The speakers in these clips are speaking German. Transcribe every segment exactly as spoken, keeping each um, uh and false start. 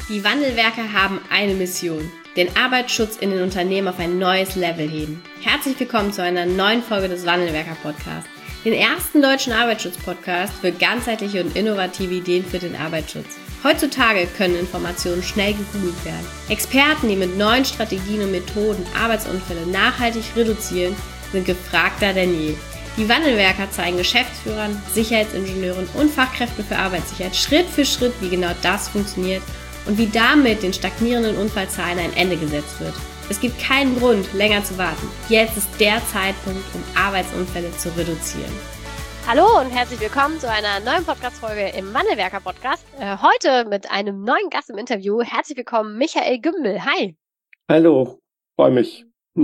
Die Wandelwerker haben eine Mission: den Arbeitsschutz in den Unternehmen auf ein neues Level heben. Herzlich willkommen zu einer neuen Folge des Wandelwerker-Podcasts, den ersten deutschen Arbeitsschutz-Podcast für ganzheitliche und innovative Ideen für den Arbeitsschutz. Heutzutage können Informationen schnell gegoogelt werden. Experten, die mit neuen Strategien und Methoden Arbeitsunfälle nachhaltig reduzieren, sind gefragter denn je. Die Wandelwerker zeigen Geschäftsführern, Sicherheitsingenieuren und Fachkräften für Arbeitssicherheit Schritt für Schritt, wie genau das funktioniert und wie damit den stagnierenden Unfallzahlen ein Ende gesetzt wird. Es gibt keinen Grund, länger zu warten. Jetzt ist der Zeitpunkt, um Arbeitsunfälle zu reduzieren. Hallo und herzlich willkommen zu einer neuen Podcast-Folge im Wandelwerker-Podcast. Äh, heute mit einem neuen Gast im Interview. Herzlich willkommen, Michael Gümbel. Hi. Hallo, freue mich.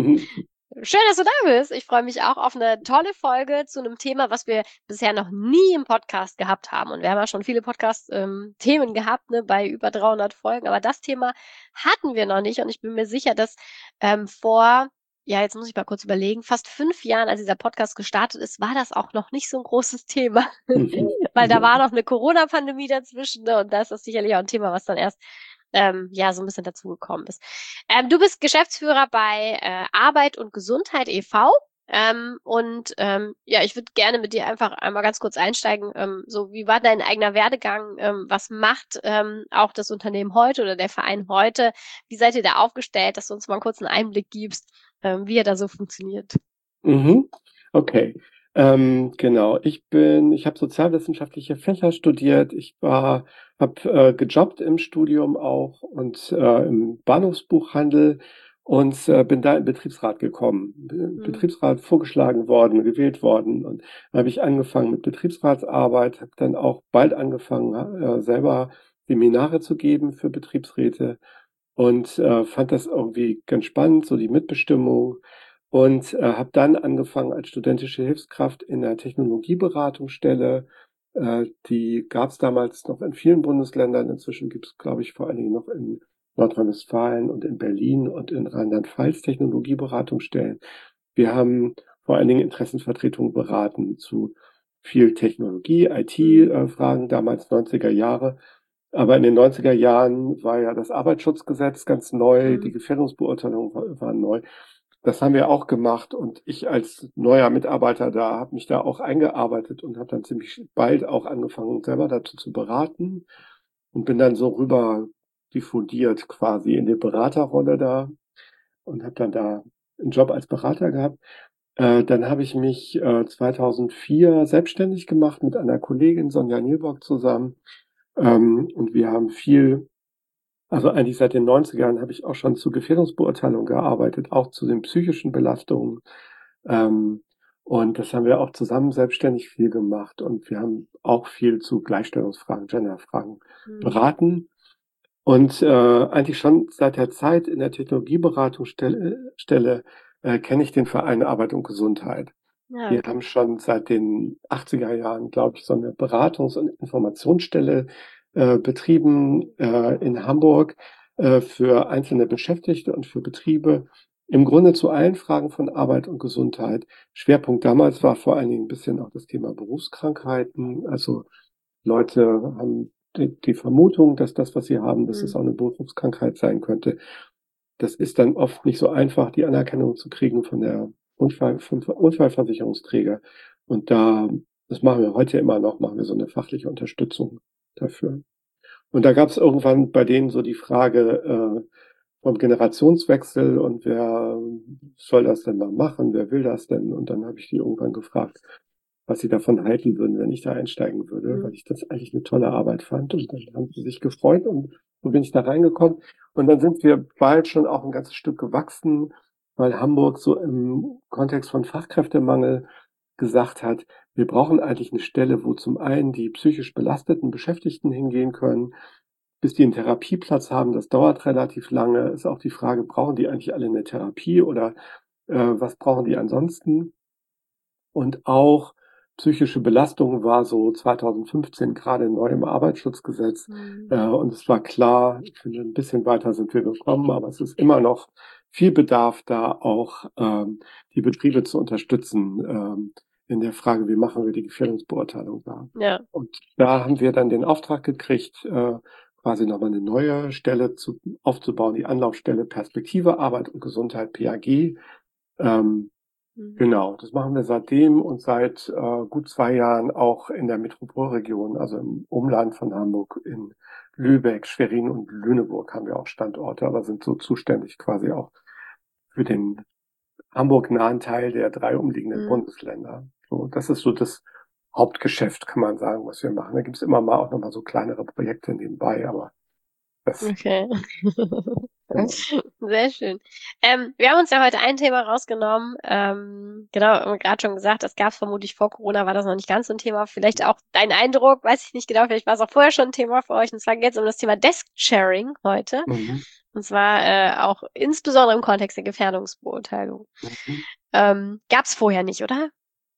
Schön, dass du da bist. Ich freue mich auch auf eine tolle Folge zu einem Thema, was wir bisher noch nie im Podcast gehabt haben. Und wir haben ja schon viele Podcast-Themen ähm, gehabt, ne, bei über dreihundert Folgen. Aber das Thema hatten wir noch nicht. Und ich bin mir sicher, dass ähm, vor, ja, jetzt muss ich mal kurz überlegen, fast fünf Jahren, als dieser Podcast gestartet ist, war das auch noch nicht so ein großes Thema. Weil da war noch eine Corona-Pandemie dazwischen, ne, und da ist das sicherlich auch ein Thema, was dann erst Ähm, ja, so ein bisschen dazugekommen ist. Ähm, du bist Geschäftsführer bei äh, Arbeit und Gesundheit e V Ähm, und ähm, ja, ich würde gerne mit dir einfach einmal ganz kurz einsteigen. Ähm, so, wie war dein eigener Werdegang? Ähm, was macht ähm, auch das Unternehmen heute oder der Verein heute? Wie seid ihr da aufgestellt, dass du uns mal kurz einen Einblick gibst, ähm, wie er da so funktioniert? Mhm. Okay. Ähm, genau. Ich bin, ich habe sozialwissenschaftliche Fächer studiert. Ich war, habe äh, gejobbt im Studium auch und äh, im Bahnhofsbuchhandel und äh, bin da im Betriebsrat gekommen. Mhm. Betriebsrat vorgeschlagen worden, gewählt worden, und dann habe ich angefangen mit Betriebsratsarbeit, habe dann auch bald angefangen, äh, selber Seminare zu geben für Betriebsräte und äh, fand das irgendwie ganz spannend, so die Mitbestimmung. Und äh, habe dann angefangen als studentische Hilfskraft in der Technologieberatungsstelle. Äh, die gab es damals noch in vielen Bundesländern. Inzwischen gibt es, glaube ich, vor allen Dingen noch in Nordrhein-Westfalen und in Berlin und in Rheinland-Pfalz Technologieberatungsstellen. Wir haben vor allen Dingen Interessenvertretungen beraten zu viel Technologie, I T-Fragen, damals neunziger Jahre. Aber in den neunziger Jahren war ja das Arbeitsschutzgesetz ganz neu, Mhm. die Gefährdungsbeurteilung war, war neu. Das haben wir auch gemacht, und ich als neuer Mitarbeiter da habe mich da auch eingearbeitet und habe dann ziemlich bald auch angefangen, selber dazu zu beraten, und bin dann so rüber diffundiert quasi in die Beraterrolle da und habe dann da einen Job als Berater gehabt. Äh, dann habe ich mich äh, zweitausendvier selbstständig gemacht mit einer Kollegin, Sonja Nielbock, zusammen. Ähm, und wir haben viel Also eigentlich seit den neunzigern habe ich auch schon zu Gefährdungsbeurteilung gearbeitet, auch zu den psychischen Belastungen. Ähm, und das haben wir auch zusammen selbstständig viel gemacht. Und wir haben auch viel zu Gleichstellungsfragen, Genderfragen Mhm. beraten. Und äh, eigentlich schon seit der Zeit in der Technologieberatungsstelle Stelle, äh, kenne ich den Verein Arbeit und Gesundheit. Ja, Wir okay. haben schon seit den achtziger Jahren, glaube ich, so eine Beratungs- und Informationsstelle äh, betrieben äh, in Hamburg äh, für einzelne Beschäftigte und für Betriebe. Im Grunde zu allen Fragen von Arbeit und Gesundheit. Schwerpunkt damals war vor allen Dingen ein bisschen auch das Thema Berufskrankheiten. Also Leute haben die, die Vermutung, dass das, was sie haben, dass es Mhm. auch eine Berufskrankheit sein könnte. Das ist dann oft nicht so einfach, die Anerkennung zu kriegen von der Unfall, vom Unfallversicherungsträger. Und da, das machen wir heute immer noch, machen wir so eine fachliche Unterstützung dafür. Und da gab es irgendwann bei denen so die Frage äh, vom Generationswechsel, und wer soll das denn mal machen, wer will das denn? Und dann habe ich die irgendwann gefragt, was sie davon halten würden, wenn ich da einsteigen würde, Mhm. weil ich das eigentlich eine tolle Arbeit fand. Und dann haben sie sich gefreut, und so bin ich da reingekommen. Und dann sind wir bald schon auch ein ganzes Stück gewachsen, weil Hamburg so im Kontext von Fachkräftemangel gesagt hat, wir brauchen eigentlich eine Stelle, wo zum einen die psychisch belasteten Beschäftigten hingehen können, bis die einen Therapieplatz haben. Das dauert relativ lange. Ist auch die Frage, brauchen die eigentlich alle eine Therapie, oder äh, was brauchen die ansonsten? Und auch psychische Belastung war so zweitausendfünfzehn gerade neu im Arbeitsschutzgesetz. Mhm. Äh, und es war klar, ich finde, ein bisschen weiter sind wir gekommen, aber es ist immer noch viel Bedarf da, auch ähm, die Betriebe zu unterstützen ähm, in der Frage, wie machen wir die Gefährdungsbeurteilung da. Ja. Und da haben wir dann den Auftrag gekriegt, äh, quasi nochmal eine neue Stelle zu, aufzubauen, die Anlaufstelle Perspektive, Arbeit und Gesundheit, P A G. Ähm, Mhm. Genau, das machen wir seitdem und seit äh, gut zwei Jahren auch in der Metropolregion, also im Umland von Hamburg, in Lübeck, Schwerin und Lüneburg haben wir auch Standorte, aber sind so zuständig quasi auch für den Hamburg-nahen Teil der drei umliegenden Mhm. Bundesländer. So, das ist so das Hauptgeschäft, kann man sagen, was wir machen. Da gibt es immer mal auch nochmal so kleinere Projekte nebenbei, aber das, Okay. genau. Sehr schön. Ähm, wir haben uns ja heute ein Thema rausgenommen. Ähm, genau, haben wir gerade schon gesagt, das gab es vermutlich vor Corona, war das noch nicht ganz so ein Thema. Vielleicht auch dein Eindruck, weiß ich nicht genau, vielleicht war es auch vorher schon ein Thema für euch. Und zwar geht es um das Thema Desk-Sharing heute. Mhm. Und zwar äh, auch insbesondere im Kontext der Gefährdungsbeurteilung. Mhm. Ähm, gab es vorher nicht, oder?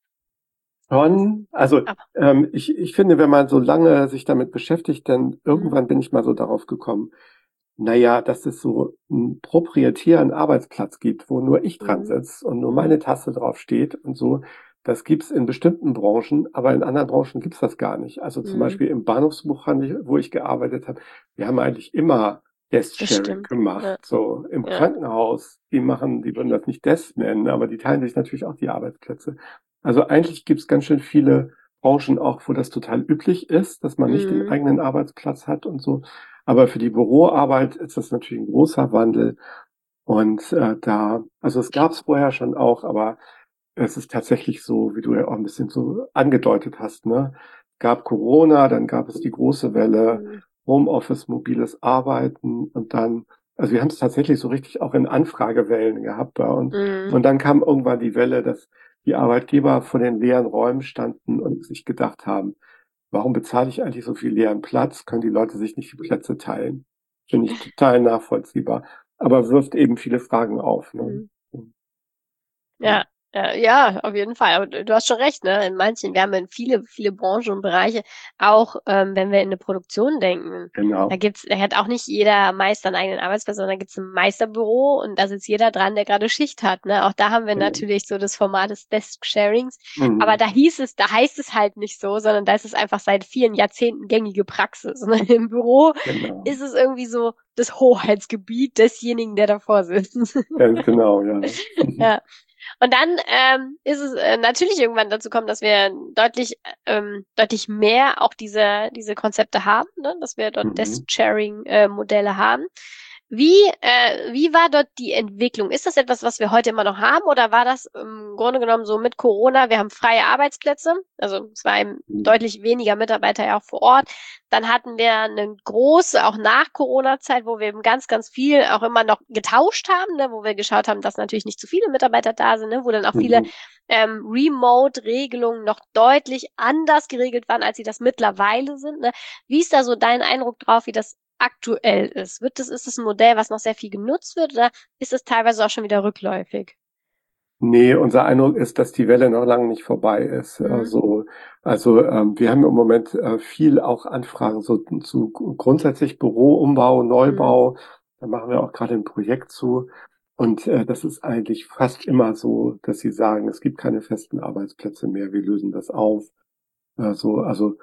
Schon, also Aber. ähm, ich, ich finde, wenn man so lange sich damit beschäftigt, dann Mhm. irgendwann bin ich mal so darauf gekommen, naja, dass es so einen proprietären Arbeitsplatz gibt, wo nur ich dran Mhm. sitze und nur Mhm. meine Taste drauf steht und so. Das gibt's in bestimmten Branchen, aber in anderen Branchen gibt's das gar nicht. Also zum Mhm. Beispiel im Bahnhofsbuchhandel, wo ich gearbeitet habe, wir haben eigentlich immer Das Desk-Sharing stimmt. gemacht. Ja. So im Ja. Krankenhaus, die machen, die würden das nicht Desk nennen, aber die teilen sich natürlich auch die Arbeitsplätze. Also eigentlich gibt's ganz schön viele Branchen auch, wo das total üblich ist, dass man nicht den Mhm. eigenen Arbeitsplatz hat und so. Aber für die Büroarbeit ist das natürlich ein großer Wandel. Und äh, da, also es gab es vorher schon auch, aber es ist tatsächlich so, wie du ja auch ein bisschen so angedeutet hast, ne? Gab Corona, dann gab es die große Welle Mhm. Homeoffice, mobiles Arbeiten und dann, also wir haben es tatsächlich so richtig auch in Anfragewellen gehabt bei uns. Mhm. Und dann kam irgendwann die Welle, dass die Arbeitgeber vor den leeren Räumen standen und sich gedacht haben, warum bezahle ich eigentlich so viel leeren Platz? Können die Leute sich nicht die Plätze teilen? Finde ich total nachvollziehbar, aber wirft eben viele Fragen auf. Ne? Mhm. Ja, äh, ja, auf jeden Fall. Aber du du hast schon recht, ne? In manchen, wir haben in viele, viele Branchen und Bereiche, auch ähm, wenn wir in eine Produktion denken, da Genau. gibt's, da hat auch nicht jeder Meister einen eigenen Arbeitsplatz, sondern da gibt's ein Meisterbüro und da sitzt jeder dran, der gerade Schicht hat, ne? Auch da haben wir Genau. natürlich so das Format des Desk-Sharings. Mhm. Aber da hieß es, da heißt es halt nicht so, sondern da ist es einfach seit vielen Jahrzehnten gängige Praxis. Ne? Im Büro Genau. ist es irgendwie so das Hoheitsgebiet desjenigen, der davor sitzt. Ganz genau, ja. Ja. Und dann ähm, ist es äh, natürlich irgendwann dazu kommen, dass wir deutlich, ähm, deutlich mehr auch diese, diese Konzepte haben, ne? Dass wir dort Mhm. Desk-Sharing-Modelle haben. Wie, äh, wie war dort die Entwicklung? Ist das etwas, was wir heute immer noch haben, oder war das im Grunde genommen so mit Corona? Wir haben freie Arbeitsplätze, also es war eben Mhm. deutlich weniger Mitarbeiter ja auch vor Ort. Dann hatten wir eine große, auch nach Corona-Zeit, wo wir eben ganz, ganz viel auch immer noch getauscht haben, ne, wo wir geschaut haben, dass natürlich nicht zu viele Mitarbeiter da sind, ne, wo dann auch viele Mhm. ähm, Remote-Regelungen noch deutlich anders geregelt waren, als sie das mittlerweile sind. Ne. Wie ist da so dein Eindruck drauf, wie das aktuell ist? Wird das, ist das ein Modell, was noch sehr viel genutzt wird, oder ist es teilweise auch schon wieder rückläufig? Nee, unser Eindruck ist, dass die Welle noch lange nicht vorbei ist. Mhm. Also, also ähm, wir haben im Moment äh, viel auch Anfragen so zu grundsätzlich Büroumbau, Neubau. Mhm. Da machen wir auch gerade ein Projekt zu. Und äh, das ist eigentlich fast immer so, dass sie sagen, es gibt keine festen Arbeitsplätze mehr, wir lösen das auf. Also, also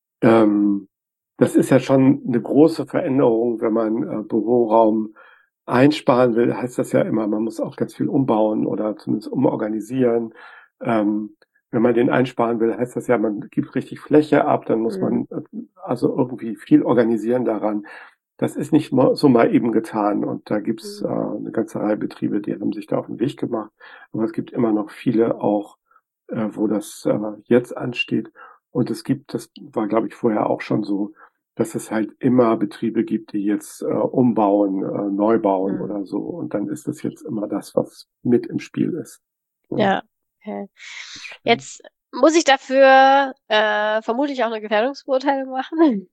ähm, das ist ja schon eine große Veränderung, wenn man äh, Büroraum einsparen will, heißt das ja immer, man muss auch ganz viel umbauen oder zumindest umorganisieren. Ähm, wenn man den einsparen will, heißt das ja, man gibt richtig Fläche ab, dann muss Mhm. man äh, also irgendwie viel organisieren daran. Das ist nicht mal, so mal eben getan. Und da gibt's äh, Mhm. eine ganze Reihe Betriebe, die haben sich da auf den Weg gemacht. Aber es gibt immer noch viele auch, äh, wo das äh, jetzt ansteht. Und es gibt, das war, glaube ich, vorher auch schon so, dass es halt immer Betriebe gibt, die jetzt äh, umbauen, äh, neu bauen Mhm. oder so. Und dann ist das jetzt immer das, was mit im Spiel ist. Ja. Ja, okay. Jetzt muss ich dafür äh, vermutlich auch eine Gefährdungsbeurteilung machen.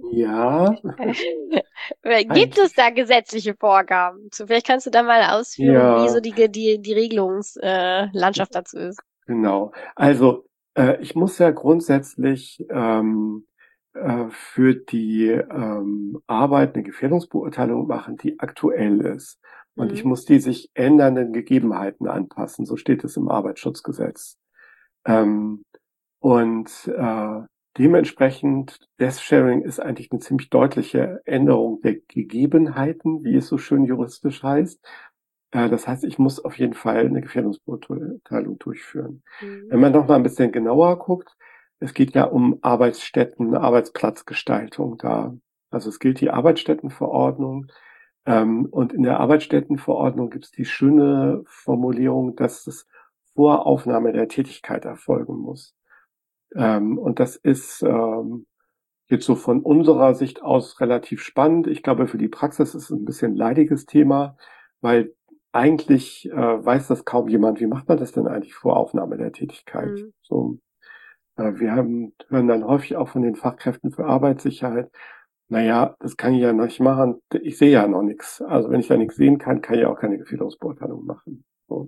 Ja, Gibt es eigentlich. da gesetzliche Vorgaben? So, vielleicht kannst du da mal ausführen, wie so Ja, die, die, die Regelungslandschaft äh, Landschaft dazu ist. genau. Also äh, ich muss ja grundsätzlich ähm, äh, für die ähm, Arbeit eine Gefährdungsbeurteilung machen, die aktuell ist. Und ich Mhm. muss die sich ändernden Gegebenheiten anpassen. So steht es im Arbeitsschutzgesetz. Ähm, und äh, dementsprechend, Desk-Sharing ist eigentlich eine ziemlich deutliche Änderung der Gegebenheiten, wie es so schön juristisch heißt. Äh, das heißt, ich muss auf jeden Fall eine Gefährdungsbeurteilung durchführen. Mhm. Wenn man noch mal ein bisschen genauer guckt, es geht ja um Arbeitsstätten, Arbeitsplatzgestaltung da. Also es gilt die Arbeitsstättenverordnung. Ähm, und in der Arbeitsstättenverordnung gibt es die schöne Formulierung, dass es vor Aufnahme der Tätigkeit erfolgen muss. Ähm, und das ist ähm, jetzt so von unserer Sicht aus relativ spannend. Ich glaube, für die Praxis ist es ein bisschen leidiges Thema, weil eigentlich äh, weiß das kaum jemand. Wie macht man das denn eigentlich vor Aufnahme der Tätigkeit? Mhm. So, äh, wir haben, hören dann häufig auch von den Fachkräften für Arbeitssicherheit, naja, das kann ich ja nicht machen. Ich sehe ja noch nichts. Also wenn ich da nichts sehen kann, kann ich auch keine Gefährdungsbeurteilung machen. So.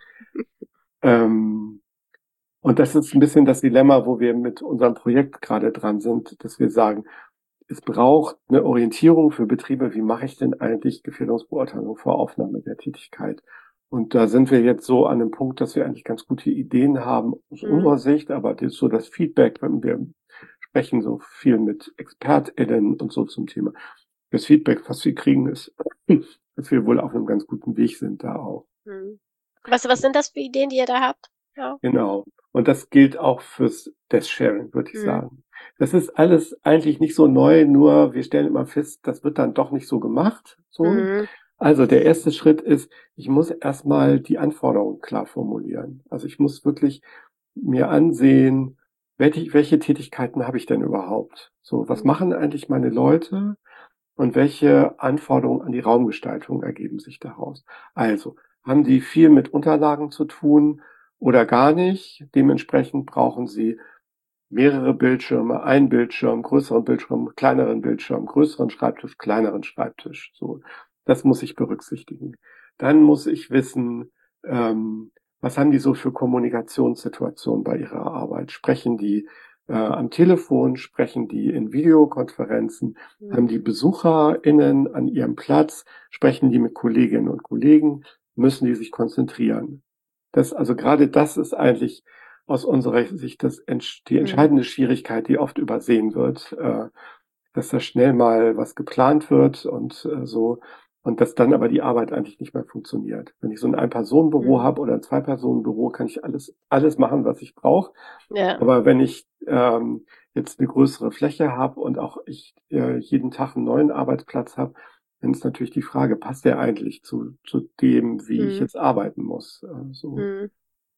Ähm, und das ist ein bisschen das Dilemma, wo wir mit unserem Projekt gerade dran sind, dass wir sagen, es braucht eine Orientierung für Betriebe, wie mache ich denn eigentlich Gefährdungsbeurteilung vor Aufnahme der Tätigkeit? Und da sind wir jetzt so an einem Punkt, dass wir eigentlich ganz gute Ideen haben aus Mhm. unserer Sicht, aber das ist so das Feedback, wenn wir sprechen so viel mit ExpertInnen und so zum Thema. Das Feedback, was wir kriegen, ist, dass wir wohl auf einem ganz guten Weg sind da auch. Mhm. Was, was sind das für Ideen, die ihr da habt? Ja. Genau. Und das gilt auch fürs Desk-Sharing, würde ich Mhm. sagen. Das ist alles eigentlich nicht so neu, nur wir stellen immer fest, das wird dann doch nicht so gemacht. So. Mhm. Also der erste Schritt ist, ich muss erstmal die Anforderungen klar formulieren. Also ich muss wirklich mir ansehen, welche, welche Tätigkeiten habe ich denn überhaupt? So, was Mhm. machen eigentlich meine Leute und welche Anforderungen an die Raumgestaltung ergeben sich daraus? Also, haben die viel mit Unterlagen zu tun oder gar nicht? Dementsprechend brauchen sie mehrere Bildschirme, einen Bildschirm, größeren Bildschirm, kleineren Bildschirm, größeren Schreibtisch, kleineren Schreibtisch. So, das muss ich berücksichtigen. Dann muss ich wissen, ähm, was haben die so für Kommunikationssituationen bei ihrer Arbeit? Sprechen die äh, am Telefon? Sprechen die in Videokonferenzen? Mhm. Haben die BesucherInnen an ihrem Platz? Sprechen die mit Kolleginnen und Kollegen? Müssen die sich konzentrieren? Das, also gerade das ist eigentlich aus unserer Sicht das, die Mhm. entscheidende Schwierigkeit, die oft übersehen wird, äh, dass da schnell mal was geplant wird und äh, so und dass dann aber die Arbeit eigentlich nicht mehr funktioniert. Wenn ich so ein Ein-Personen-Büro Mhm. habe oder ein Zwei-Personen-Büro, kann ich alles alles machen, was ich brauche. Ja. Aber wenn ich ähm, jetzt eine größere Fläche habe und auch ich äh, jeden Tag einen neuen Arbeitsplatz habe, dann ist natürlich die Frage, passt der eigentlich zu, zu dem, wie ich Mhm. jetzt arbeiten muss? Äh, so. Mhm.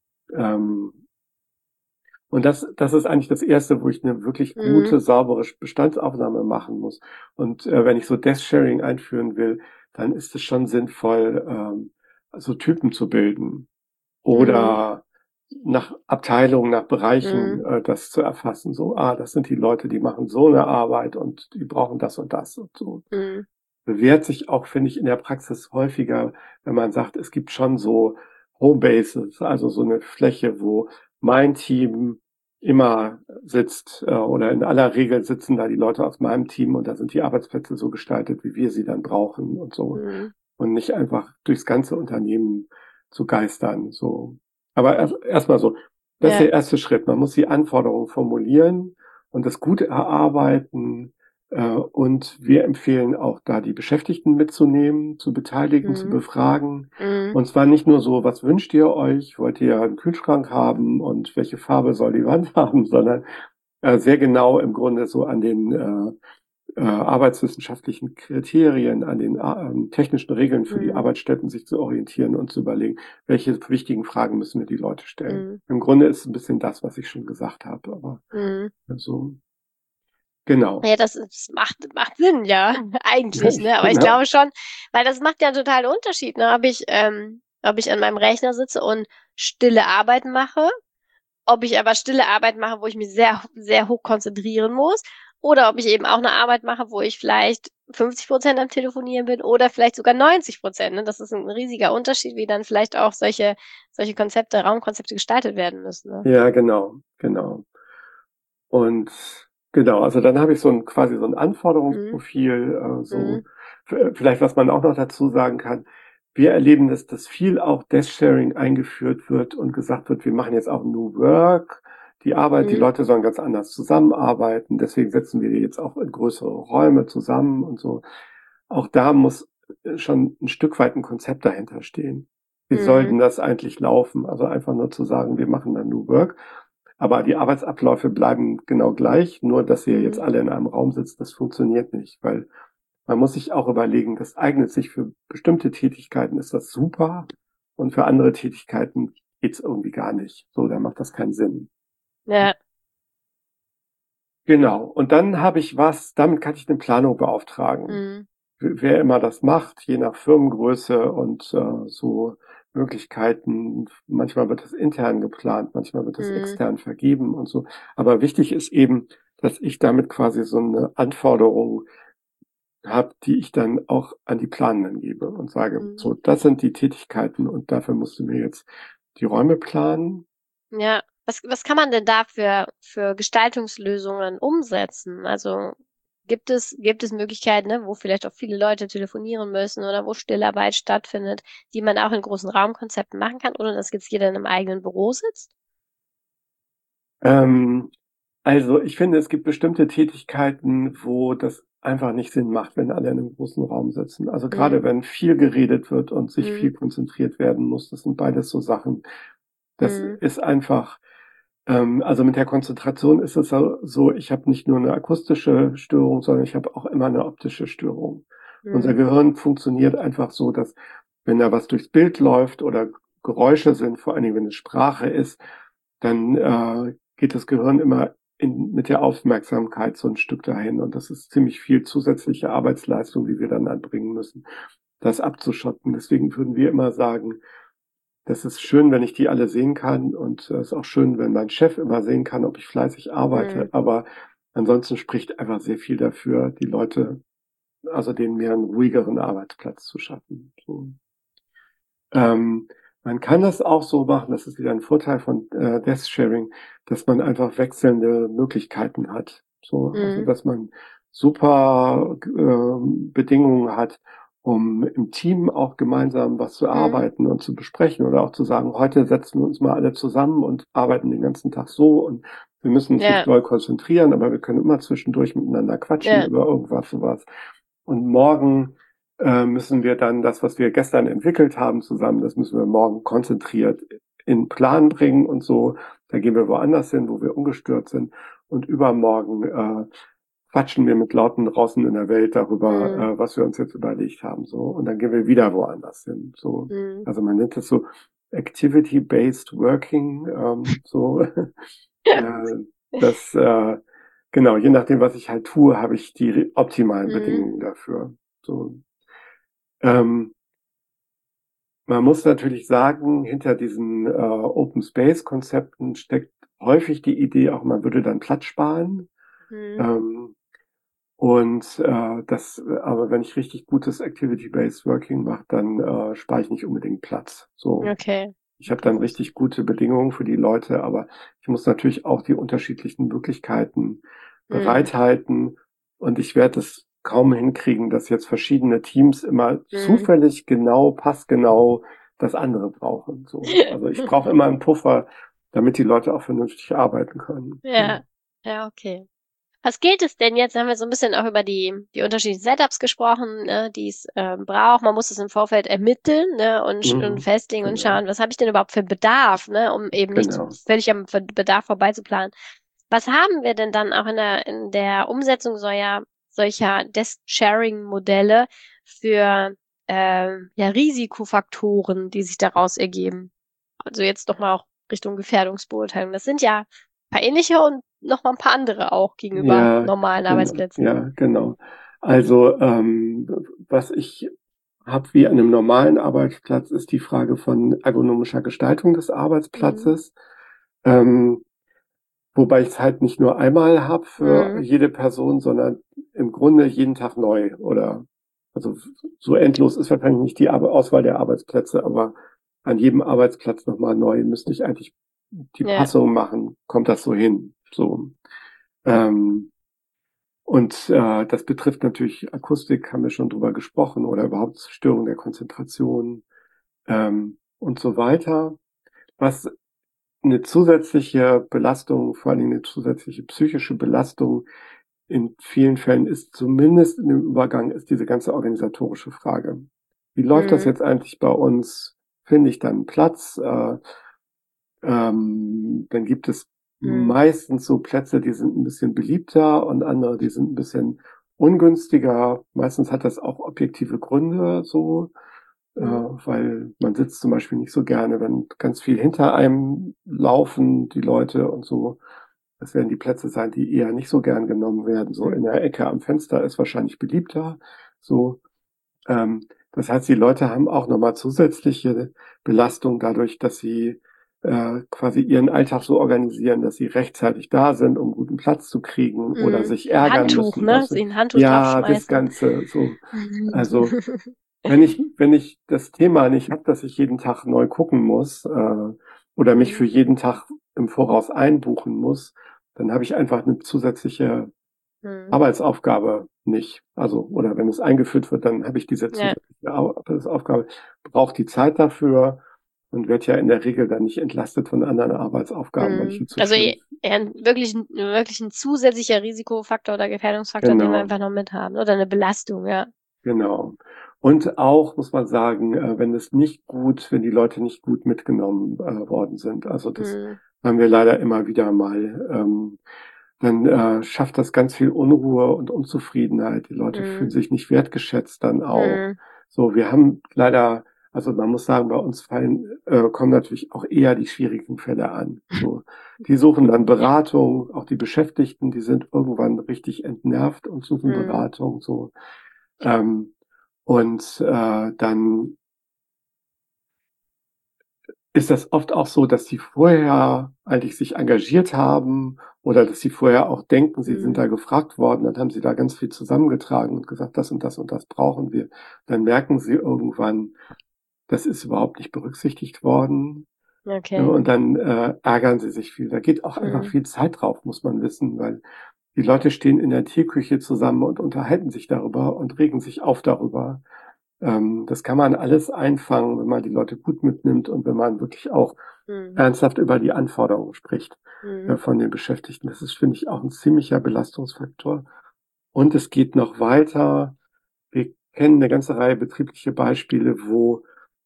Ähm, und das, das ist eigentlich das Erste, wo ich eine wirklich Mhm. gute, saubere Bestandsaufnahme machen muss. Und äh, wenn ich so Desk-Sharing einführen will, dann ist es schon sinnvoll, ähm, so Typen zu bilden Mhm. oder nach Abteilungen, nach Bereichen Mhm. äh, das zu erfassen. So, ah, das sind die Leute, die machen so eine Arbeit und die brauchen das und das und so. Mhm. Bewährt sich auch, finde ich, in der Praxis häufiger, wenn man sagt, es gibt schon so Homebases, also so eine Fläche, wo mein Team immer sitzt äh, oder in aller Regel sitzen da die Leute aus meinem Team und da sind die Arbeitsplätze so gestaltet, wie wir sie dann brauchen und so Mhm. und nicht einfach durchs ganze Unternehmen zu geistern. So, aber erst erstmal so, das ist Ja. der erste Schritt. Man muss die Anforderungen formulieren und das gut erarbeiten. Äh, und wir empfehlen auch da die Beschäftigten mitzunehmen, zu beteiligen, zu Mhm. befragen. Mhm. Und zwar nicht nur so, was wünscht ihr euch? Wollt ihr einen Kühlschrank haben und welche Farbe soll die Wand haben, sondern äh, sehr genau im Grunde so an den äh, äh, arbeitswissenschaftlichen Kriterien, an den äh, technischen Regeln für die Mhm. Arbeitsstätten sich zu orientieren und zu überlegen, welche wichtigen Fragen müssen wir die Leute stellen. Mhm. Im Grunde ist es ein bisschen das, was ich schon gesagt habe, aber Mhm. so, genau. Ja, das, das macht, macht Sinn, ja, eigentlich, ne? Aber ich Genau. glaube schon, weil das macht ja einen totalen Unterschied, ne? Ob ich, ähm, ob ich an meinem Rechner sitze und stille Arbeit mache, ob ich aber stille Arbeit mache, wo ich mich sehr, sehr hoch konzentrieren muss, oder ob ich eben auch eine Arbeit mache, wo ich vielleicht fünfzig Prozent am Telefonieren bin oder vielleicht sogar neunzig Prozent, ne? Das ist ein riesiger Unterschied, wie dann vielleicht auch solche, solche Konzepte, Raumkonzepte gestaltet werden müssen, ne? Ja, genau, genau. Und genau, also dann habe ich so ein quasi so ein Mhm. Anforderungsprofil, äh, so Mhm. v- vielleicht was man auch noch dazu sagen kann. Wir erleben, dass das viel auch Desk-Sharing eingeführt wird und gesagt wird, wir machen jetzt auch New Work. die Arbeit, Mhm. die Leute sollen ganz anders zusammenarbeiten, deswegen setzen wir die jetzt auch in größere Räume zusammen und so. Auch da muss schon ein Stück weit ein Konzept dahinter stehen. Wie soll Mhm. denn das eigentlich laufen? Also einfach nur zu sagen, wir machen dann New Work, aber die Arbeitsabläufe bleiben genau gleich, nur dass ihr jetzt Mhm. alle in einem Raum sitzt, das funktioniert nicht, weil man muss sich auch überlegen, das eignet sich für bestimmte Tätigkeiten, ist das super, und für andere Tätigkeiten geht's irgendwie gar nicht. So, dann macht das keinen Sinn. Ja. Genau. Und dann habe ich was, damit kann ich eine Planung beauftragen. Mhm. Wer immer das macht, je nach Firmengröße und äh, so Möglichkeiten. Manchmal wird es intern geplant, manchmal wird es Mhm. extern vergeben und so. Aber wichtig ist eben, dass ich damit quasi so eine Anforderung habe, die ich dann auch an die Planenden gebe und sage, Mhm. so, das sind die Tätigkeiten und dafür musst du mir jetzt die Räume planen. Ja. Was, was kann man denn da für, für Gestaltungslösungen umsetzen? Also gibt es, gibt es Möglichkeiten, ne, wo vielleicht auch viele Leute telefonieren müssen oder wo Stillarbeit stattfindet, die man auch in großen Raumkonzepten machen kann, ohne dass jetzt jeder in einem eigenen Büro sitzt? Ähm, also ich finde, es gibt bestimmte Tätigkeiten, wo das einfach nicht Sinn macht, wenn alle in einem großen Raum sitzen. Also gerade Mhm. wenn viel geredet wird und sich Mhm. viel konzentriert werden muss, das sind beides so Sachen. Das Mhm. ist einfach, ähm, also mit der Konzentration ist es so, so ich habe nicht nur eine akustische Störung, sondern ich habe auch immer eine optische Störung. Unser Mhm. Gehirn funktioniert einfach so, dass wenn da was durchs Bild läuft oder Geräusche sind, vor allen Dingen wenn es Sprache ist, dann äh, geht das Gehirn immer in, mit der Aufmerksamkeit so ein Stück dahin. Und das ist ziemlich viel zusätzliche Arbeitsleistung, die wir dann anbringen müssen, das abzuschotten. Deswegen würden wir immer sagen, das ist schön, wenn ich die alle sehen kann, und es ist auch schön, wenn mein Chef immer sehen kann, ob ich fleißig arbeite. Mhm. Aber ansonsten spricht einfach sehr viel dafür, die Leute, also denen mehr einen ruhigeren Arbeitsplatz zu schaffen. So. Ähm, man kann das auch so machen, das ist wieder ein Vorteil von äh, Desk Sharing, dass man einfach wechselnde Möglichkeiten hat. So, also Mhm. dass man super äh, Bedingungen hat, um im Team auch gemeinsam was zu Mhm. arbeiten und zu besprechen, oder auch zu sagen, heute setzen wir uns mal alle zusammen und arbeiten den ganzen Tag so, und wir müssen uns nicht Ja. doll konzentrieren, aber wir können immer zwischendurch miteinander quatschen Ja. über irgendwas, sowas. Und morgen äh, müssen wir dann das, was wir gestern entwickelt haben zusammen, das müssen wir morgen konzentriert in Plan bringen und so. Da gehen wir woanders hin, wo wir ungestört sind. Und übermorgen äh, quatschen wir mit Leuten draußen in der Welt darüber, Mhm. äh, was wir uns jetzt überlegt haben. So. Und dann gehen wir wieder woanders hin. So. Mhm. Also man nennt das so Activity-Based Working. Ähm, so. äh, das äh, Genau, je nachdem, was ich halt tue, habe ich die optimalen Mhm. Bedingungen dafür. So. Ähm, man muss natürlich sagen, hinter diesen äh, Open Space Konzepten steckt häufig die Idee, auch man würde dann Platz sparen. Mhm. Ähm, und äh, das, aber wenn ich richtig gutes Activity-Based Working mache, dann äh, spare ich nicht unbedingt Platz. So, Okay. ich habe dann richtig gute Bedingungen für die Leute, aber ich muss natürlich auch die unterschiedlichen Möglichkeiten Mhm. bereithalten, und ich werde es kaum hinkriegen, dass jetzt verschiedene Teams immer Mhm. zufällig genau, passgenau das andere brauchen. So, also ich brauche immer einen Puffer, damit die Leute auch vernünftig arbeiten können. Ja. Ja, okay. Was gilt es denn jetzt? Haben wir so ein bisschen auch über die, die unterschiedlichen Setups gesprochen, ne, die es ähm, braucht. Man muss es im Vorfeld ermitteln, ne, und, sch- und Mhm, festlegen und genau, schauen, was habe ich denn überhaupt für Bedarf, ne, um eben nicht zu, genau. völlig am Ver- Bedarf vorbeizuplanen. Was haben wir denn dann auch in der, in der Umsetzung solcher, solcher Desk-Sharing-Modelle für ähm, ja, Risikofaktoren, die sich daraus ergeben? Also jetzt doch mal auch Richtung Gefährdungsbeurteilung. Das sind ja ein paar ähnliche und noch mal ein paar andere auch gegenüber Ja, normalen genau, Arbeitsplätzen. ja, genau. Also ähm, was ich habe wie an einem normalen Arbeitsplatz, ist die Frage von ergonomischer Gestaltung des Mhm. Arbeitsplatzes. Ähm, wobei ich es halt nicht nur einmal habe für Mhm. jede Person, sondern im Grunde jeden Tag neu. Oder also so endlos ist wahrscheinlich nicht die Ar- Auswahl der Arbeitsplätze, aber an jedem Arbeitsplatz nochmal neu müsste ich eigentlich die Ja. Passung machen. Kommt das so hin? So. Ähm, und äh, das betrifft natürlich Akustik, haben wir schon drüber gesprochen, oder überhaupt Störung der Konzentration ähm, und so weiter. Was eine zusätzliche Belastung, vor allem eine zusätzliche psychische Belastung in vielen Fällen ist, zumindest in dem Übergang, ist diese ganze organisatorische Frage. Wie läuft das Mhm. jetzt eigentlich bei uns? Finde ich dann Platz? Äh, ähm, dann gibt es Mhm. meistens so Plätze, die sind ein bisschen beliebter und andere, die sind ein bisschen ungünstiger. Meistens hat das auch objektive Gründe so, äh, Mhm. weil man sitzt zum Beispiel nicht so gerne, wenn ganz viel hinter einem laufen, die Leute und so. Das werden die Plätze sein, die eher nicht so gern genommen werden. So in Mhm. der Ecke am Fenster ist wahrscheinlich beliebter. So, ähm, das heißt, die Leute haben auch nochmal zusätzliche Belastung dadurch, dass sie äh, quasi ihren Alltag so organisieren, dass sie rechtzeitig da sind, um guten Platz zu kriegen oder Mhm. sich ärgern Handtuch, müssen. ne? Dass Sie sie, ein Handtuch ja, das draufschmeißen. Ganze so. Also wenn ich, wenn ich das Thema nicht habe, dass ich jeden Tag neu gucken muss äh, oder mich für Mhm. jeden Tag im Voraus einbuchen muss, dann habe ich einfach eine zusätzliche Mhm. Arbeitsaufgabe nicht. Also, oder wenn es eingeführt wird, dann habe ich diese Ja. zusätzliche Au- Aufgabe, braucht die Zeit dafür und wird ja in der Regel dann nicht entlastet von anderen Arbeitsaufgaben, weil ich Mhm. viel zu Also viel. e- eher ein wirklich, ein- wirklich ein zusätzlicher Risikofaktor oder Gefährdungsfaktor, den wir Genau, einfach noch mit haben. Oder eine Belastung, ja. genau. Und auch, muss man sagen, äh, wenn es nicht gut, wenn die Leute nicht gut mitgenommen äh, worden sind. Also das Mhm. haben wir leider immer wieder mal. Ähm, dann äh, schafft das ganz viel Unruhe und Unzufriedenheit. Die Leute fühlen Mhm. sich nicht wertgeschätzt dann auch. Mhm. So, wir haben leider, also man muss sagen, bei uns fallen, äh, kommen natürlich auch eher die schwierigen Fälle an. So, die suchen dann Ja. Beratung, auch die Beschäftigten, die sind irgendwann richtig entnervt und suchen Mhm. Beratung. So, ähm, und äh, dann ist das oft auch so, dass sie vorher eigentlich sich engagiert haben oder dass sie vorher auch denken, sie sind Mhm. da gefragt worden, dann haben sie da ganz viel zusammengetragen und gesagt, das und das und das brauchen wir. Dann merken sie irgendwann, das ist überhaupt nicht berücksichtigt worden. Ja, Okay. und dann äh, ärgern sie sich viel. Da geht auch einfach Mhm. viel Zeit drauf, muss man wissen, weil die Leute stehen in der Teeküche zusammen und unterhalten sich darüber und regen sich auf darüber. Ähm, das kann man alles einfangen, wenn man die Leute gut mitnimmt und wenn man wirklich auch Mhm. ernsthaft über die Anforderungen spricht Mhm. äh, von den Beschäftigten. Das ist, finde ich, auch ein ziemlicher Belastungsfaktor. Und es geht noch weiter. Wir kennen eine ganze Reihe betriebliche Beispiele, wo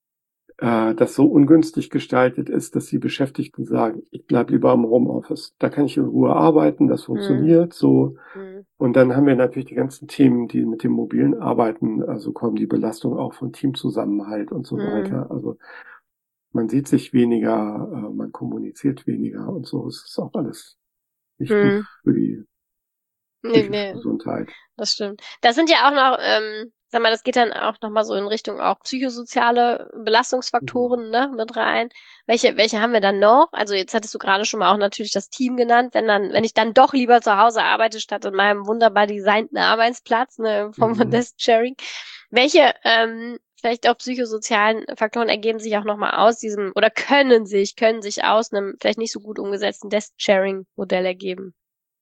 äh, das so ungünstig gestaltet ist, dass die Beschäftigten sagen, ich bleibe lieber im Homeoffice. Da kann ich in Ruhe arbeiten, das Mhm. funktioniert so. Mhm. Und dann haben wir natürlich die ganzen Themen, die mit dem mobilen Arbeiten, also kommen die Belastung auch von Teamzusammenhalt und so Mhm. weiter. Also man sieht sich weniger, äh, man kommuniziert weniger und so. Es ist auch alles nicht gut Mhm. für die Nee, psychische nee, Gesundheit. das stimmt. Das sind ja auch noch, ähm, sag mal, das geht dann auch nochmal so in Richtung auch psychosoziale Mhm. Belastungsfaktoren, ne, mit rein. Welche, welche haben wir dann noch? Also jetzt hattest du gerade schon mal auch natürlich das Team genannt, wenn dann, wenn ich dann doch lieber zu Hause arbeite, statt in meinem wunderbar designten Arbeitsplatz, ne, in Form von Mhm. Desk-Sharing. Welche, ähm, vielleicht auch psychosozialen Faktoren ergeben sich auch nochmal aus diesem, oder können sich, können sich aus einem vielleicht nicht so gut umgesetzten Desk-Sharing-Modell ergeben?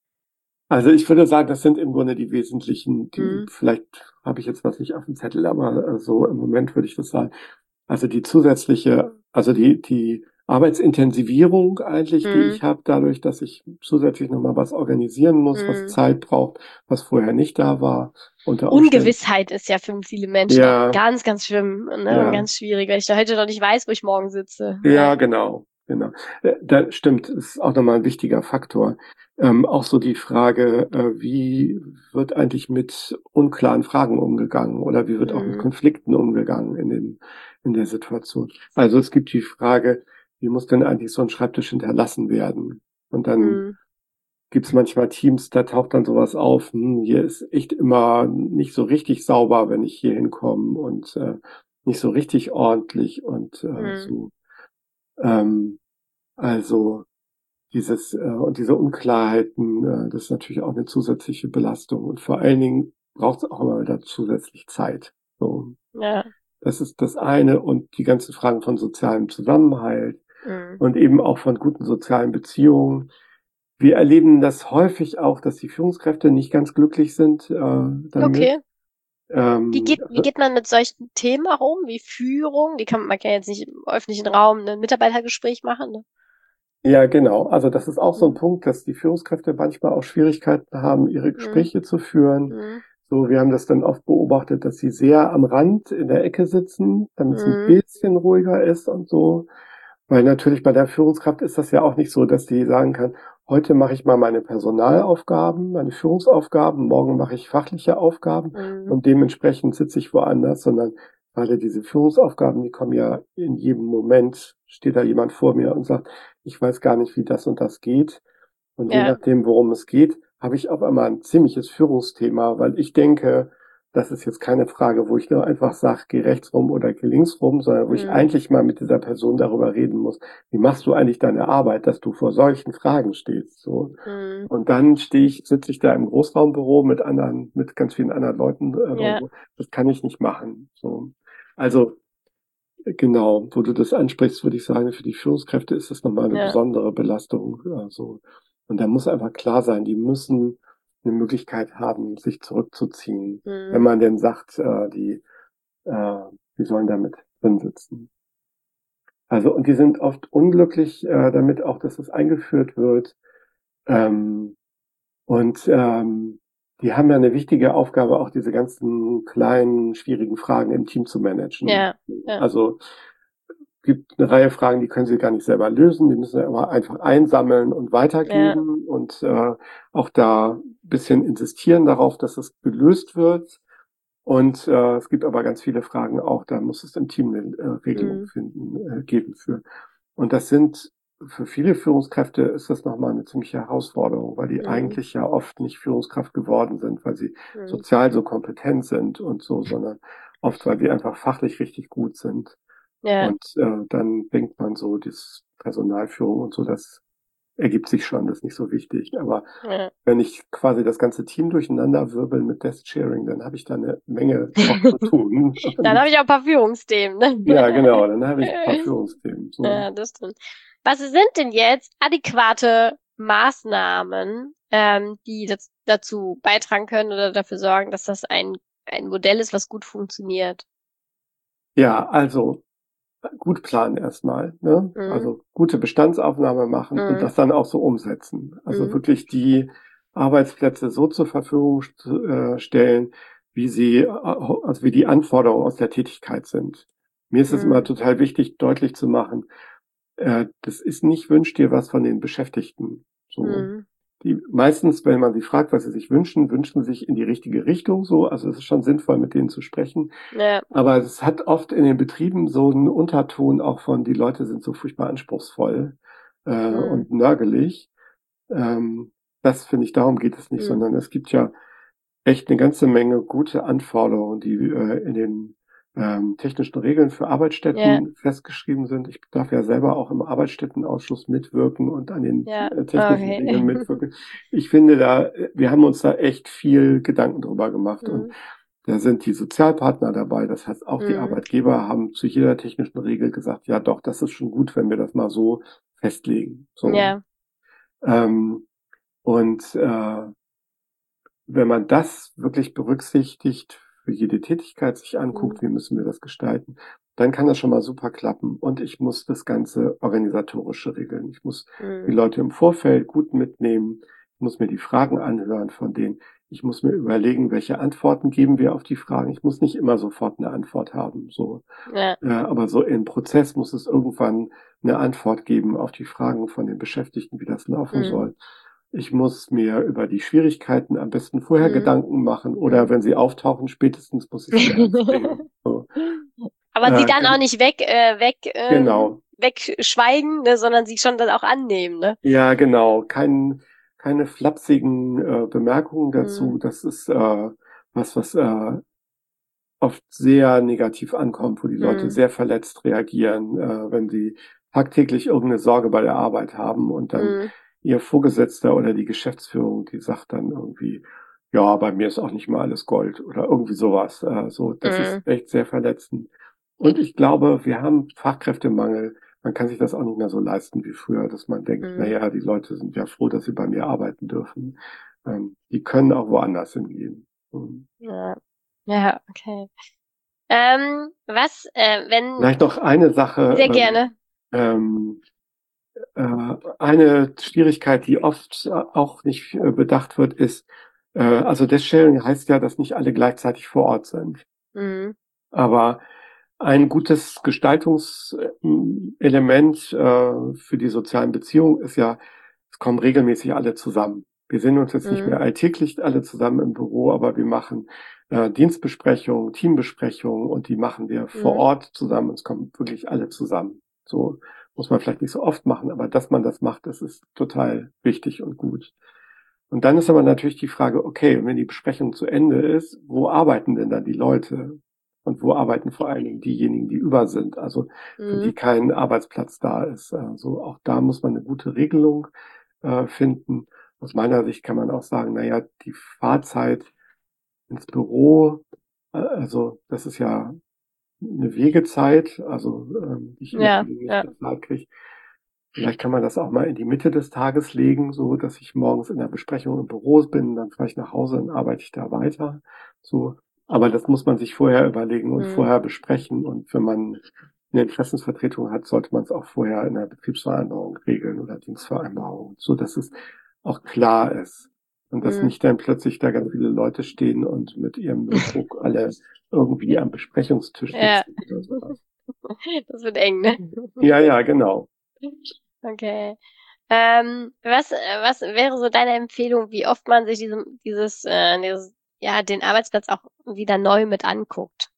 Also ich würde sagen, das sind im Grunde die wesentlichen, die, Mhm. vielleicht habe ich jetzt was nicht auf dem Zettel, aber äh, so im Moment würde ich das sagen. Also die zusätzliche, also die, die Arbeitsintensivierung eigentlich, die Mhm. ich habe, dadurch, dass ich zusätzlich nochmal was organisieren muss, was Mhm. Zeit braucht, was vorher nicht da war, unter Umständen. Ungewissheit ist ja für viele Menschen auch Ja, ganz, ganz schlimm, ne, und ja, ganz schwierig, weil ich da heute noch nicht weiß, wo ich morgen sitze. ja, Ja. genau, genau. Äh, Da stimmt, ist auch nochmal ein wichtiger Faktor. Ähm, auch so die Frage, äh, wie wird eigentlich mit unklaren Fragen umgegangen oder wie wird auch mit Mhm. Konflikten umgegangen in dem, in der Situation. Also es gibt die Frage, wie muss denn eigentlich so ein Schreibtisch hinterlassen werden? Und dann Mhm. gibt es manchmal Teams, da taucht dann sowas auf, hm, hier ist echt immer nicht so richtig sauber, wenn ich hier hinkomme und äh, nicht so richtig ordentlich und äh, Mhm. so. Ähm, also dieses äh, und diese Unklarheiten, äh, das ist natürlich auch eine zusätzliche Belastung. Und vor allen Dingen braucht es auch immer wieder zusätzlich Zeit. So, Ja. das ist das eine. Und die ganzen Fragen von sozialem Zusammenhalt Mhm. und eben auch von guten sozialen Beziehungen. Wir erleben das häufig auch, dass die Führungskräfte nicht ganz glücklich sind äh, damit. Okay. Wie Ähm, geht, wie geht man mit solchen Themen auch um, wie Führung? Die kann man, man kann jetzt nicht im öffentlichen Raum ein Mitarbeitergespräch machen, ne? Ja, genau. Also das ist auch so ein Mhm. Punkt, dass die Führungskräfte manchmal auch Schwierigkeiten haben, ihre Mhm. Gespräche zu führen. Mhm. So, wir haben das dann oft beobachtet, dass sie sehr am Rand in der Ecke sitzen, damit es ein Mhm. bisschen ruhiger ist und so. Weil natürlich bei der Führungskraft ist das ja auch nicht so, dass die sagen kann, heute mache ich mal meine Personalaufgaben, meine Führungsaufgaben, morgen mache ich fachliche Aufgaben Mhm. und dementsprechend sitze ich woanders, sondern gerade diese Führungsaufgaben, die kommen ja in jedem Moment, steht da jemand vor mir und sagt, ich weiß gar nicht, wie das und das geht. Und je Ja. nachdem, worum es geht, habe ich auf einmal ein ziemliches Führungsthema, weil ich denke, das ist jetzt keine Frage, wo ich nur einfach sage, geh rechts rum oder geh links rum, sondern wo ich Mhm. eigentlich mal mit dieser Person darüber reden muss, wie machst du eigentlich deine Arbeit, dass du vor solchen Fragen stehst, so. Mhm. Und dann stehe ich, sitze ich da im Großraumbüro mit anderen, mit ganz vielen anderen Leuten, äh, Ja. irgendwo. Das kann ich nicht machen, so. Also, genau, wo du das ansprichst, würde ich sagen, für die Führungskräfte ist das nochmal eine Ja. besondere Belastung. Also, und da muss einfach klar sein, die müssen eine Möglichkeit haben, sich zurückzuziehen, wenn Mhm. man denn sagt, äh, die, äh, die sollen damit drin sitzen. Also, und die sind oft unglücklich äh, damit auch, dass es eingeführt wird. Ähm, und ähm, die haben ja eine wichtige Aufgabe, auch diese ganzen kleinen, schwierigen Fragen im Team zu managen. Ja. Ja. Also gibt eine Reihe Fragen, die können sie gar nicht selber lösen, die müssen sie immer einfach einsammeln und Ja. weitergeben und äh, auch da ein bisschen insistieren darauf, dass es gelöst wird. Und äh, es gibt aber ganz viele Fragen auch, da muss es im Team eine äh, Regelung Mhm. finden, äh, geben für. Und das sind für viele Führungskräfte ist das nochmal eine ziemliche Herausforderung, weil die Mhm. eigentlich ja oft nicht Führungskraft geworden sind, weil sie Mhm. sozial so kompetent sind und so, sondern oft, weil sie einfach fachlich richtig gut sind. Ja. Und äh, dann denkt man so, das Personalführung und so, das ergibt sich schon, das ist nicht so wichtig. Aber Ja. wenn ich quasi das ganze Team durcheinander wirbel mit Desk-Sharing, dann habe ich da eine Menge auch zu tun. Dann habe Und ich auch ein paar Führungsthemen, ne? ja, genau, dann habe ich ein paar Führungsthemen. So. Ja, das stimmt. Was sind denn jetzt adäquate Maßnahmen, ähm, die das, dazu beitragen können oder dafür sorgen, dass das ein, ein Modell ist, was gut funktioniert? Ja, also gut planen erstmal, ne? Mhm. Also gute Bestandsaufnahme machen und Mhm. das dann auch so umsetzen. Also Mhm. wirklich die Arbeitsplätze so zur Verfügung st- äh, stellen, wie sie, äh, also wie die Anforderungen aus der Tätigkeit sind. Mir ist es immer Mhm. total wichtig, deutlich zu machen, äh, das ist nicht wünsch dir was von den Beschäftigten. So. Mhm. Die meistens, wenn man sie fragt, was sie sich wünschen, wünschen sie sich in die richtige Richtung so. Also es ist schon sinnvoll, mit denen zu sprechen. Ja. Aber es hat oft in den Betrieben so einen Unterton auch von, die Leute sind so furchtbar anspruchsvoll äh, Mhm. und nörgelig. Ähm, das finde ich, darum geht es nicht, Mhm. sondern es gibt ja echt eine ganze Menge gute Anforderungen, die äh, in den ähm, technischen Regeln für Ja. Arbeitsstätten festgeschrieben sind. Ich darf ja selber auch im Arbeitsstättenausschuss mitwirken und an den Ja. äh, technischen Okay. Regeln mitwirken. Ich finde da, wir haben uns da echt viel Gedanken drüber gemacht und Mhm. da sind die Sozialpartner dabei. Das heißt, auch die Mhm. Arbeitgeber haben zu jeder technischen Regel gesagt, ja doch, das ist schon gut, wenn wir das mal so festlegen. So. Ja. Ähm, und äh, wenn man das wirklich berücksichtigt, für jede Tätigkeit sich anguckt, Mhm. wie müssen wir das gestalten, dann kann das schon mal super klappen. Und ich muss das Ganze organisatorische regeln. Ich muss die Mhm. Leute im Vorfeld gut mitnehmen. Ich muss mir die Fragen anhören von denen. Ich muss mir überlegen, welche Antworten geben wir auf die Fragen. Ich muss nicht immer sofort eine Antwort haben, so. Ja. Äh, aber so im Prozess muss es irgendwann eine Antwort geben auf die Fragen von den Beschäftigten, wie das laufen Mhm. soll. Ich muss mir über die Schwierigkeiten am besten vorher Mhm. Gedanken machen oder Mhm. wenn sie auftauchen, spätestens muss ich sie ernst nehmen. So. Aber sie Äh, dann auch nicht weg, äh, weg, ähm, genau. wegschweigen, ne, sondern sie schon dann auch annehmen, ne? Ja, genau. Kein, keine flapsigen äh, Bemerkungen dazu. Mhm. Das ist äh, was, was äh, oft sehr negativ ankommt, wo die Leute Mhm. sehr verletzt reagieren, äh, wenn sie tagtäglich irgendeine Sorge bei der Arbeit haben und dann Mhm. ihr Vorgesetzter oder die Geschäftsführung, die sagt dann irgendwie, ja, bei mir ist auch nicht mal alles Gold oder irgendwie sowas. Äh, so, das Mhm. ist echt sehr verletzend. Und ich glaube, wir haben Fachkräftemangel. Man kann sich das auch nicht mehr so leisten wie früher, dass man denkt, Mhm. naja, die Leute sind ja froh, dass sie bei mir arbeiten dürfen. Ähm, die können auch woanders hingehen. Mhm. Ja. Ja, okay. Ähm, was, äh, wenn, Vielleicht noch eine Sache, sehr ähm, gerne. ähm, äh, eine Schwierigkeit, die oft auch nicht äh, bedacht wird, ist, äh, also Desk-Sharing heißt ja, dass nicht alle gleichzeitig vor Ort sind. Mhm. Aber ein gutes Gestaltungselement äh, für die sozialen Beziehungen ist ja, es kommen regelmäßig alle zusammen. Wir sehen uns jetzt nicht Mhm. mehr alltäglich alle zusammen im Büro, aber wir machen äh, Dienstbesprechungen, Teambesprechungen und die machen wir vor Mhm. Ort zusammen. Es kommen wirklich alle zusammen. So muss man vielleicht nicht so oft machen, aber dass man das macht, das ist total wichtig und gut. Und dann ist aber natürlich die Frage, okay, wenn die Besprechung zu Ende ist, wo arbeiten denn dann die Leute? Und wo arbeiten vor allen Dingen diejenigen, die über sind, also für die Mhm. kein Arbeitsplatz da ist. Also auch da muss man eine gute Regelung äh, finden. Aus meiner Sicht kann man auch sagen, naja, die Fahrzeit ins Büro, äh, also das ist ja eine Wegezeit, also ähm, die ich in der Ja, Regel nicht ja. bezahlt kriege. Vielleicht kann man das auch mal in die Mitte des Tages legen, so dass ich morgens in der Besprechung im Büro bin, dann fahre ich nach Hause und arbeite ich da weiter. So, aber das muss man sich vorher überlegen und Mhm. vorher besprechen. Und wenn man eine Interessensvertretung hat, sollte man es auch vorher in der Betriebsvereinbarung regeln oder Dienstvereinbarung, so dass es auch klar ist. Und dass Mhm. nicht dann plötzlich da ganz viele Leute stehen und mit ihrem Notebook alle irgendwie am Besprechungstisch Ja, sitzen oder sowas. das wird eng, ne? Ja, ja, genau. Okay. Ähm, was, äh, was wäre so deine Empfehlung, wie oft man sich diesem, dieses, äh, dieses, ja, den Arbeitsplatz auch wieder neu mit anguckt?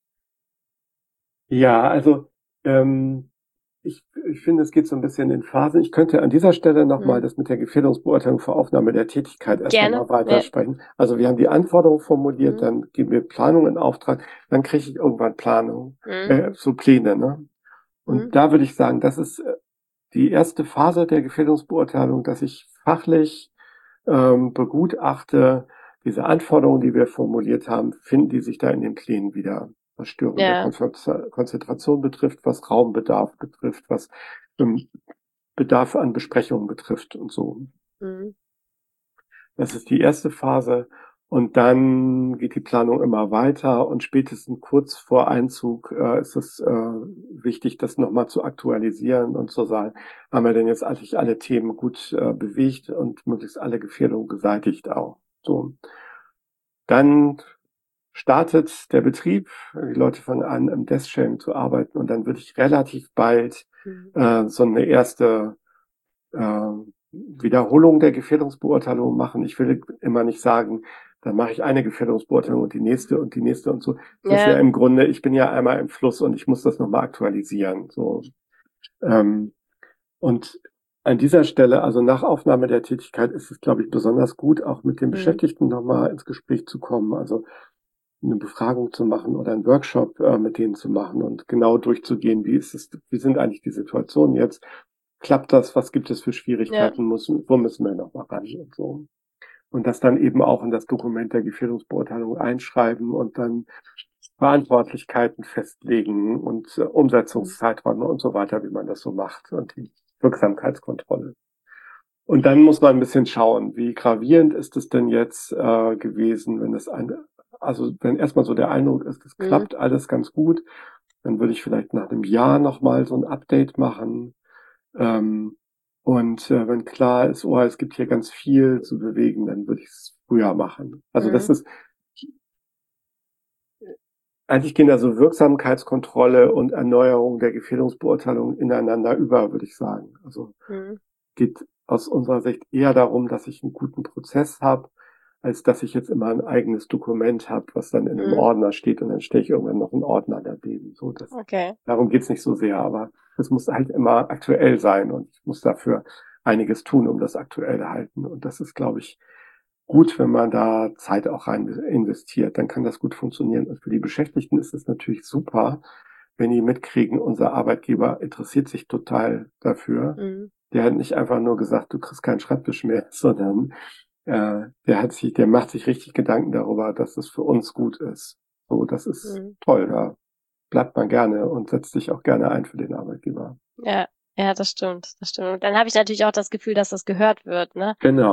Ja, also ähm, ich, ich finde, es geht so ein bisschen in Phasen. Ich könnte an dieser Stelle nochmal Mhm. das mit der Gefährdungsbeurteilung für Aufnahme der Tätigkeit erst Gerne. nochmal Ja. weitersprechen. Also wir haben die Anforderungen formuliert, Mhm. dann geben wir Planung in Auftrag, dann kriege ich irgendwann Planung, Mhm. äh, so Pläne, ne? Mhm. Und da würde ich sagen, das ist äh, die erste Phase der Gefährdungsbeurteilung, dass ich fachlich ähm, begutachte, diese Anforderungen, die wir formuliert haben, finden die sich da in den Plänen wieder, was Störung der Ja. Konzentra- Konzentration betrifft, was Raumbedarf betrifft, was ähm, Bedarf an Besprechungen betrifft und so. Mhm. Das ist die erste Phase. Und dann geht die Planung immer weiter und spätestens kurz vor Einzug äh, ist es äh, wichtig, das nochmal zu aktualisieren und zu sagen, haben wir denn jetzt eigentlich alle Themen gut äh, bewegt und möglichst alle Gefährdungen beseitigt auch. So. Dann startet der Betrieb, die Leute fangen an, im Desk-Sharing zu arbeiten und dann würde ich relativ bald Mhm. äh, so eine erste äh, Wiederholung der Gefährdungsbeurteilung machen. Ich will immer nicht sagen, dann mache ich eine Gefährdungsbeurteilung und die nächste und die nächste und so. Das ist ja Ja. im Grunde, ich bin ja einmal im Fluss und ich muss das nochmal aktualisieren. So. Ähm, und an dieser Stelle, also nach Aufnahme der Tätigkeit, ist es, glaube ich, besonders gut, auch mit den Mhm. Beschäftigten nochmal ins Gespräch zu kommen. Also eine Befragung zu machen oder einen Workshop äh, mit denen zu machen und genau durchzugehen, wie ist es, wie sind eigentlich die Situationen jetzt? Klappt das? Was gibt es für Ja. Schwierigkeiten? Muss, wo müssen wir noch mal ran und so? Und das dann eben auch in das Dokument der Gefährdungsbeurteilung einschreiben und dann Verantwortlichkeiten festlegen und äh, Mhm. Umsetzungszeiträume und so weiter, wie man das so macht und die Wirksamkeitskontrolle. Und dann muss man ein bisschen schauen, wie gravierend ist es denn jetzt äh, gewesen, wenn es eine, also wenn erstmal so der Eindruck ist, es Mhm. klappt alles ganz gut, dann würde ich vielleicht nach einem Jahr nochmal so ein Update machen. Ähm, und äh, wenn klar ist, oh, es gibt hier ganz viel zu bewegen, dann würde ich es früher machen. Also das Mhm. ist, eigentlich gehen da so Wirksamkeitskontrolle und Erneuerung der Gefährdungsbeurteilung ineinander über, würde ich sagen. Also Mhm. geht aus unserer Sicht eher darum, dass ich einen guten Prozess habe, als dass ich jetzt immer ein eigenes Dokument habe, was dann in einem Mhm. Ordner steht und dann stelle ich irgendwann noch einen Ordner daneben. So, das, Okay. darum geht's nicht so sehr, aber es muss halt immer aktuell sein und ich muss dafür einiges tun, um das aktuell halten. Und das ist, glaube ich, gut, wenn man da Zeit auch rein investiert, dann kann das gut funktionieren. Und für die Beschäftigten ist es natürlich super, wenn die mitkriegen, unser Arbeitgeber interessiert sich total dafür. Mhm. Der hat nicht einfach nur gesagt, du kriegst keinen Schreibtisch mehr, sondern äh, der hat sich, der macht sich richtig Gedanken darüber, dass es für uns gut ist. So, das ist Mhm. toll. Da bleibt man gerne und setzt sich auch gerne ein für den Arbeitgeber. Ja. Ja, das stimmt. Das stimmt. Und dann habe ich natürlich auch das Gefühl, dass das gehört wird, ne? Genau,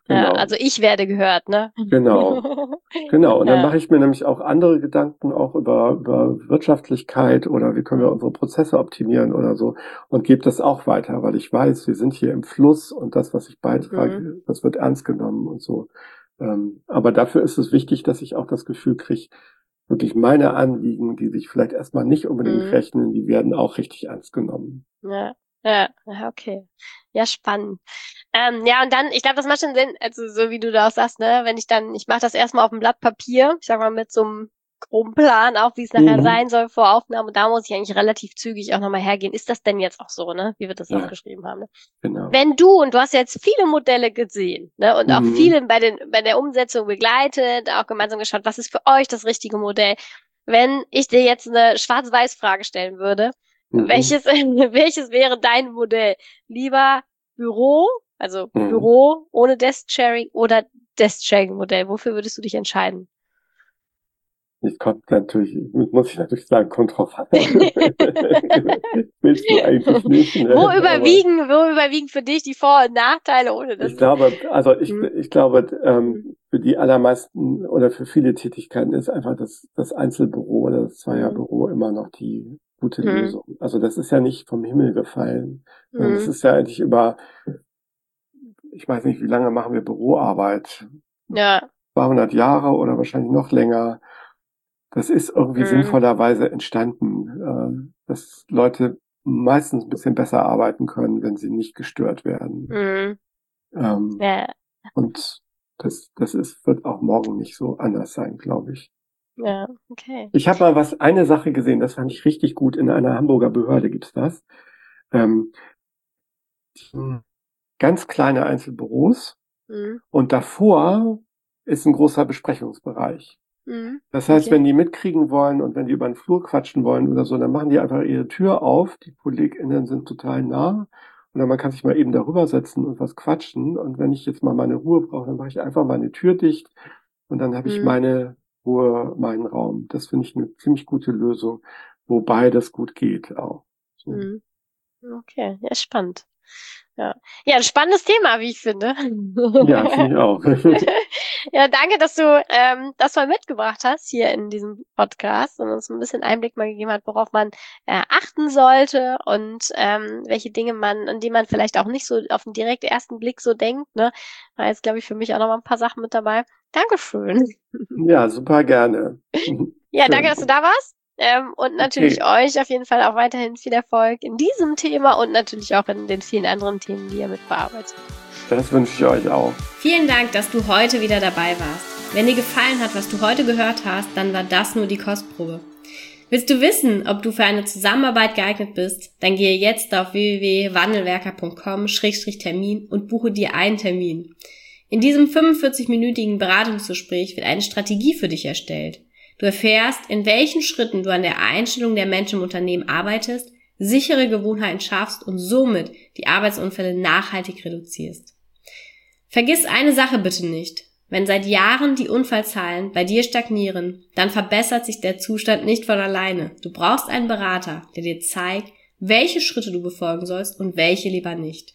Genau. Ja, also ich werde gehört, ne? Genau. Genau. Und dann Ja. mache ich mir nämlich auch andere Gedanken auch über, über Wirtschaftlichkeit oder wie können wir Mhm. unsere Prozesse optimieren oder so und gebe das auch weiter, weil ich weiß, wir sind hier im Fluss und das, was ich beitrage, Mhm. das wird ernst genommen und so. Ähm, aber dafür ist es wichtig, dass ich auch das Gefühl kriege, wirklich meine Anliegen, die sich vielleicht erstmal nicht unbedingt Mhm. rechnen, die werden auch richtig ernst genommen. Ja, ja, ja, okay. Ja, spannend. Ähm, ja, und dann, ich glaube, das macht schon Sinn, also so wie du da auch sagst, ne, wenn ich dann, ich mache das erstmal auf dem Blatt Papier, ich sag mal mit so einem groben Plan, auch wie es nachher Mhm. sein soll vor Aufnahme, und da muss ich eigentlich relativ zügig auch nochmal hergehen. Ist das denn jetzt auch so, ne, wie wir das Ja, aufgeschrieben haben, ne? genau. Wenn du, und du hast jetzt viele Modelle gesehen, ne, und auch Mhm. viele bei den, bei der Umsetzung begleitet, auch gemeinsam geschaut, was ist für euch das richtige Modell? Wenn ich dir jetzt eine Schwarz-Weiß-Frage stellen würde, Mhm. welches, welches wäre dein Modell? Lieber Büro, also Mhm. Büro ohne Desk-Sharing oder Desk-Sharing-Modell? Wofür würdest du dich entscheiden? Ich kommt natürlich, muss ich natürlich sagen, kommt drauf an. Willst du eigentlich nicht, ne? Wo Aber überwiegen, wo überwiegen für dich die Vor- und Nachteile, ohne dass ich glaube, also ich, Hm. ich glaube, Hm. ähm, für die allermeisten oder für viele Tätigkeiten ist einfach das, das Einzelbüro oder das Zweierbüro immer noch die gute Hm. Lösung. Also das ist ja nicht vom Himmel gefallen, sondern das Hm. ist ja eigentlich über, ich weiß nicht, wie lange machen wir Büroarbeit? Ja. zweihundert Jahre oder wahrscheinlich noch länger. Das ist irgendwie Hm. sinnvollerweise entstanden, äh, dass Leute meistens ein bisschen besser arbeiten können, wenn sie nicht gestört werden. Hm. Ähm, Ja. und das, das ist, wird auch morgen nicht so anders sein, glaube ich. Ja, okay. Ich habe mal was, eine Sache gesehen, das fand ich richtig gut. In einer Hamburger Behörde gibt's das. Ähm, ganz kleine Einzelbüros Hm. und davor ist ein großer Besprechungsbereich. Hm. Das heißt, Okay. wenn die mitkriegen wollen und wenn die über den Flur quatschen wollen oder so, dann machen die einfach ihre Tür auf. Die KollegInnen sind total nah. Und dann man kann sich mal eben darüber setzen und was quatschen. Und wenn ich jetzt mal meine Ruhe brauche, dann mache ich einfach meine Tür dicht und dann habe ich Hm. meine Ruhe, meinen Raum. Das finde ich eine ziemlich gute Lösung, wobei das gut geht auch. So. Hm. Okay, ja, spannend. Ja. Ja, ein spannendes Thema, wie ich finde. Ja, finde ich auch. Ja, danke, dass du ähm, das mal mitgebracht hast hier in diesem Podcast und uns ein bisschen Einblick mal gegeben hat, worauf man äh, achten sollte und ähm, welche Dinge man, an die man vielleicht auch nicht so auf den direkten ersten Blick so denkt. Ne? Da ist, glaube ich, für mich auch noch mal ein paar Sachen mit dabei. Dankeschön. Ja, super gerne. Ja, Schön. danke, dass du da warst. Ähm, und natürlich Okay. euch auf jeden Fall auch weiterhin viel Erfolg in diesem Thema und natürlich auch in den vielen anderen Themen, die ihr mitbearbeitet. Das wünsche ich euch auch. Vielen Dank, dass du heute wieder dabei warst. Wenn dir gefallen hat, was du heute gehört hast, dann war das nur die Kostprobe. Willst du wissen, ob du für eine Zusammenarbeit geeignet bist? Dann gehe jetzt auf w w w punkt wandelwerker punkt com Schrägstrich Termin und buche dir einen Termin. In diesem fünfundvierzig-minütigen Beratungsgespräch wird eine Strategie für dich erstellt. Du erfährst, in welchen Schritten du an der Einstellung der Menschen im Unternehmen arbeitest, sichere Gewohnheiten schaffst und somit die Arbeitsunfälle nachhaltig reduzierst. Vergiss eine Sache bitte nicht. Wenn seit Jahren die Unfallzahlen bei dir stagnieren, dann verbessert sich der Zustand nicht von alleine. Du brauchst einen Berater, der dir zeigt, welche Schritte du befolgen sollst und welche lieber nicht.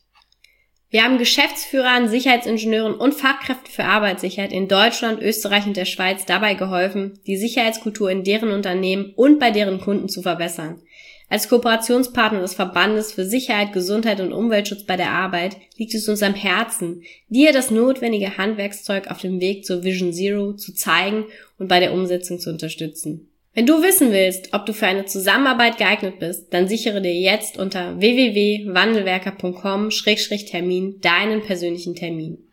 Wir haben Geschäftsführern, Sicherheitsingenieuren und Fachkräften für Arbeitssicherheit in Deutschland, Österreich und der Schweiz dabei geholfen, die Sicherheitskultur in deren Unternehmen und bei deren Kunden zu verbessern. Als Kooperationspartner des Verbandes für Sicherheit, Gesundheit und Umweltschutz bei der Arbeit liegt es uns am Herzen, dir das notwendige Handwerkszeug auf dem Weg zur Vision Zero zu zeigen und bei der Umsetzung zu unterstützen. Wenn du wissen willst, ob du für eine Zusammenarbeit geeignet bist, dann sichere dir jetzt unter w w w punkt wandelwerker punkt com Schrägstrich Termin deinen persönlichen Termin.